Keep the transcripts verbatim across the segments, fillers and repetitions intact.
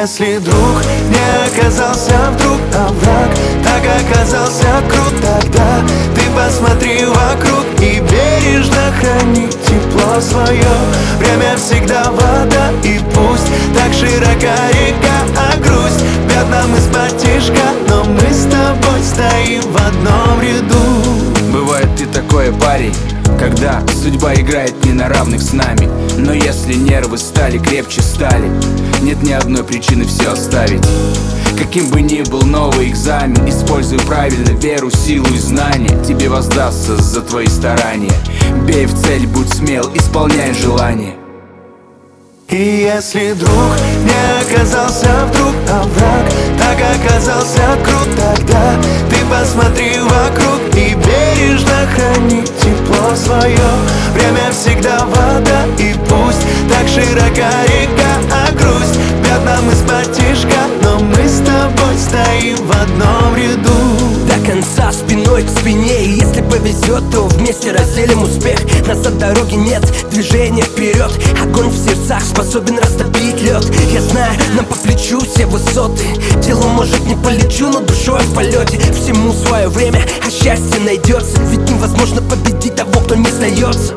если друг не оказался вдруг, а враг так оказался крут, тогда ты посмотри вокруг и бережно храни тепло свое. Время всегда вода, и пусть так широка река, а грусть бьет нам из-под тишка, но мы с тобой стоим в одном ряду. Бывает ты такой парень, когда судьба играет не на равных с нами. Но если нервы стали крепче стали, нет ни одной причины все оставить. Каким бы ни был новый экзамен, используй правильно веру, силу и знания. Тебе воздастся за твои старания. Бей в цель, будь смел, исполняй желание. И если друг не оказался вдруг, а враг так оказался крут, тогда ты посмотри вокруг и бережно храни тепло свое. Время всегда вода, и пусть так широка река, а грусть бьет нам из-под тишка, но мы с тобой стоим в одном ряду. До конца спиной к спине, и если повезет, то вместе разделим успех. Назад дороги нет, движение вперед. Огонь в сердцах способен растопить лед. Я знаю, нам по плечу все высоты. Телом, может, не полечу, но душой в полете. Всему свое время, а счастье найдется. Ведь невозможно победить того, кто не сдается.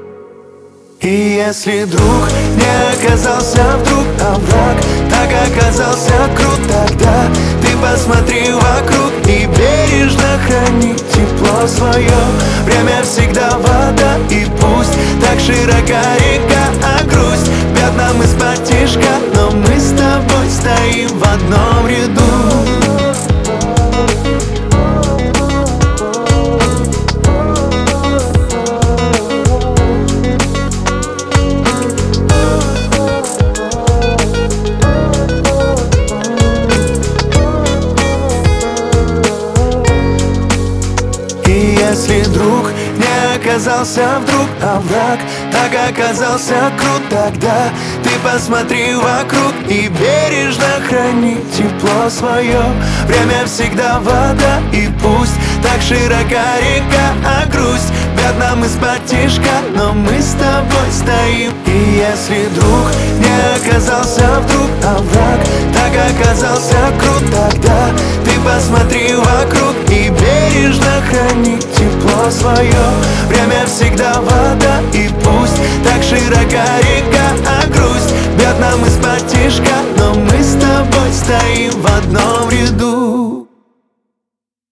И если друг не оказался вдруг, а враг так оказался крут, тогда ты посмотри вокруг и бережно храни тепло свое. Время всегда вода, и пусть так широка река, а грусть бьет нам из-под тишка, но мы с тобой стоим в одном ряду. Если друг не оказался вдруг, а враг так оказался крут, тогда ты посмотри вокруг и бережно храни тепло свое. Время всегда вода, и пусть так широка река, а грусть бьет нам из-под тишка, но мы с тобой стоим. И если друг не оказался вдруг, а враг так оказался крут, тогда ты посмотри вокруг и бережно храни тепло свое. Время всегда вода, и пусть так широка река, а грусть бьет нам из-под тишка, но мы с тобой стоим в одном ряду.